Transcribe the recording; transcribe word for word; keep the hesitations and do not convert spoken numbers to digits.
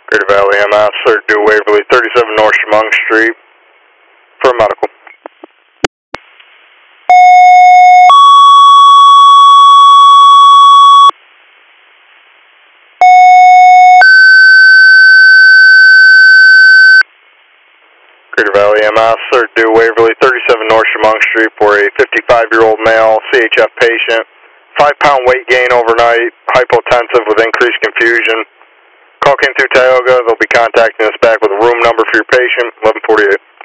Greater Valley M S, third due Waverly, thirty-seven North Chemung Street for medical. Greater Valley M S, third due Waverly, thirty-seven North Chemung Street for a fifty-five-year-old male C H F patient. Five pound weight gain overnight, hypotensive with increased confusion. Call came through Tioga. They'll be contacting us back with a room number for your patient, eleven forty-eight.